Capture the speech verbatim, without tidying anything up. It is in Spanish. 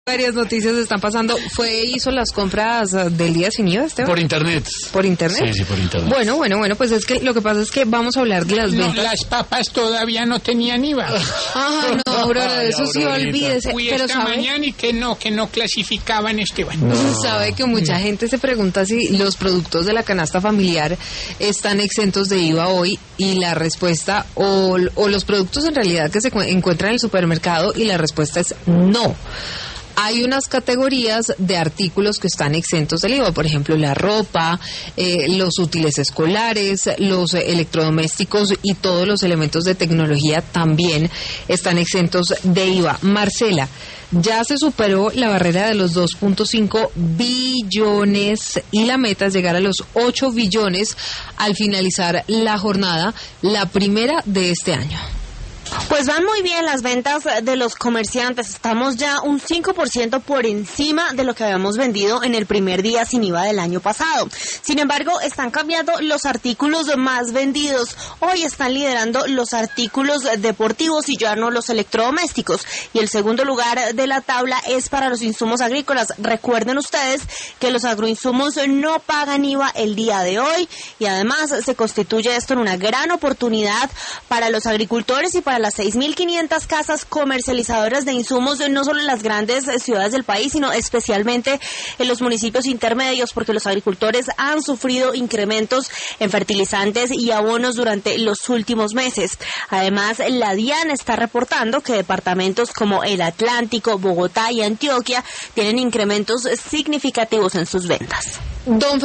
Varias noticias están pasando. ¿Fue, hizo las compras del día sin I V A, Esteban? Por internet. ¿Por internet? Sí, sí, por internet. Bueno, bueno, bueno, pues es que lo que pasa es que vamos a hablar de las No, ventas. las papas todavía no tenían I V A. Ah, no, Aurora, de eso sí olvídese. Fui Pero esta sabe, mañana y que no, que no clasificaban, Esteban. sabe que mucha gente se pregunta si los productos de la canasta familiar están exentos de I V A hoy, y la respuesta, o, o los productos en realidad que se cu- encuentran en el supermercado, y la respuesta es no. Hay unas categorías de artículos que están exentos del I V A, por ejemplo, la ropa, eh, los útiles escolares, los eh, electrodomésticos y todos los elementos de tecnología también están exentos de I V A. Marcela, ya se superó la barrera de los dos punto cinco billones y la meta es llegar a los ocho billones al finalizar la jornada, la primera de este año. Pues van muy bien las ventas de los comerciantes. Estamos ya un cinco por ciento por encima de lo que habíamos vendido en el primer día sin I V A del año pasado. Sin embargo, están cambiando los artículos más vendidos. Hoy están liderando los artículos deportivos y ya no los electrodomésticos. Y el segundo lugar de la tabla es para los insumos agrícolas. Recuerden ustedes que los agroinsumos no pagan I V A el día de hoy, y además se constituye esto en una gran oportunidad para los agricultores y para las seis mil quinientas casas comercializadoras de insumos, no solo en las grandes ciudades del país, sino especialmente en los municipios intermedios, porque los agricultores han sufrido incrementos en fertilizantes y abonos durante los últimos meses. Además, la DIAN está reportando que departamentos como el Atlántico, Bogotá y Antioquia tienen incrementos significativos en sus ventas. Don